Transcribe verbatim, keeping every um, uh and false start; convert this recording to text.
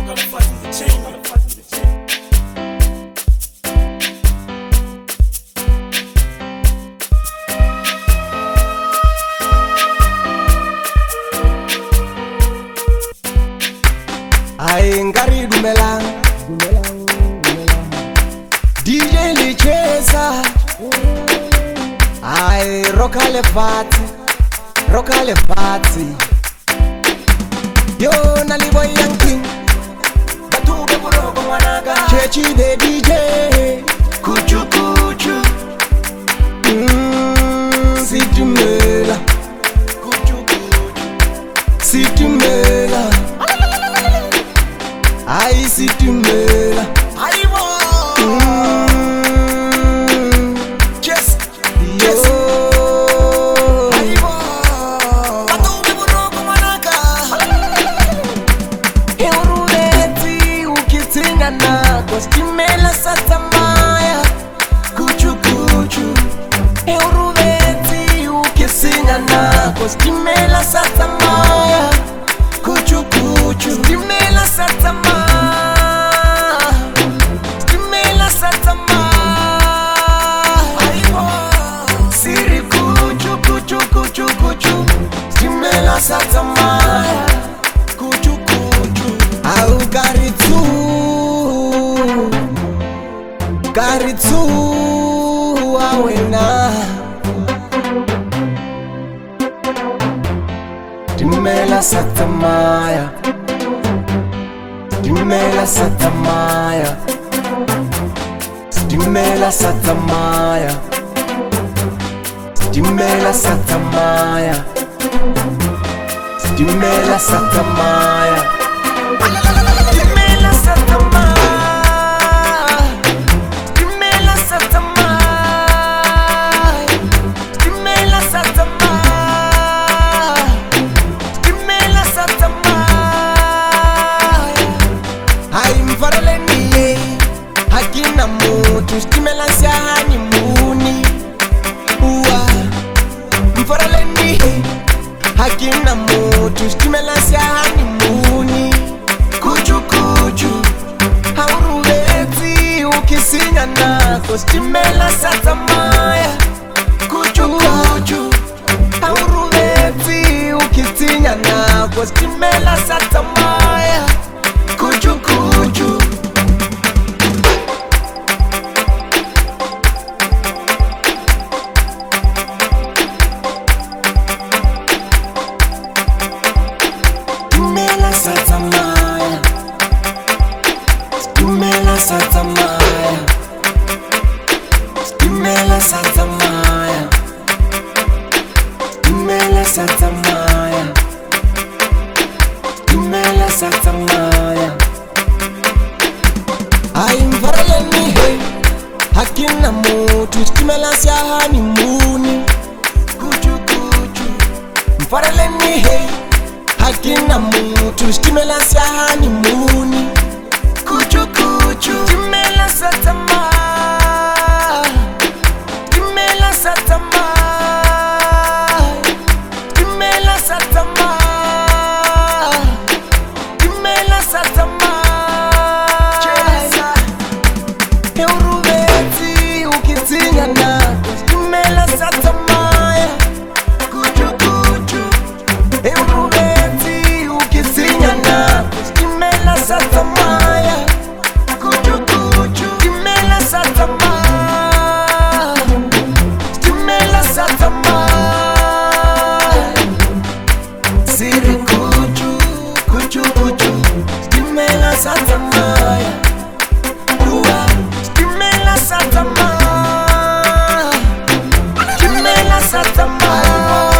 Ay ngari dumelang D J licheza ay roka le party roka le party yo naliboy yanking batube burogo mwanaga chechi de D J kuchu kuchu mm, si tu mela kuchu kuchu si tu mela ay si tu mela ay bo mm, yes yes ay bo batube burogo mwanaga euruleti ukitinga na kostimela satamaya kuchu kuchu euruleti ukisinga na kostimela satamaya kuchu kuchu stimela satamaya stimela satamaya aibo siri kuchu kuchu kuchu kuchu stimela satamaya kuchu kuchu au garitu garitu awena stimela satamaya stimela satamaya stimela satamaya stimela satamaya stimela satamaya stimela satamaya stimela satamaya stimela satamaya stimela satamaya ay mfaroleni hakina mutu stimela sahani muni uwa mfaroleni hakina mutu stimela sahani muni kuchu kuchu hauruleti ukisinya nako stimela satamaya kuchu kuchu hauruleti ukisinya nako stimela satamaya kuchu kuchu stimela satamaya stimela satamaya stimela satamaya stimela satamaya stimela satamaya ay mfaroleni hey hakina mutu stimela sahani muni kuchu kuchu mfaroleni hey hakina mutu stimela sahani muni kuchu kuchu stimela satamaya stimela satamaya stimela satamaya stimela satamaya eurubeti ukitinga na stimela satamaya kuchu kuchu eurubeti ukitinga na stimela satamaya kuchu kuchu stimela satamaya stimela satamaya siri kuchu kuchu kuchu stimela satamaya uwa stimela satamaya stimela satamaya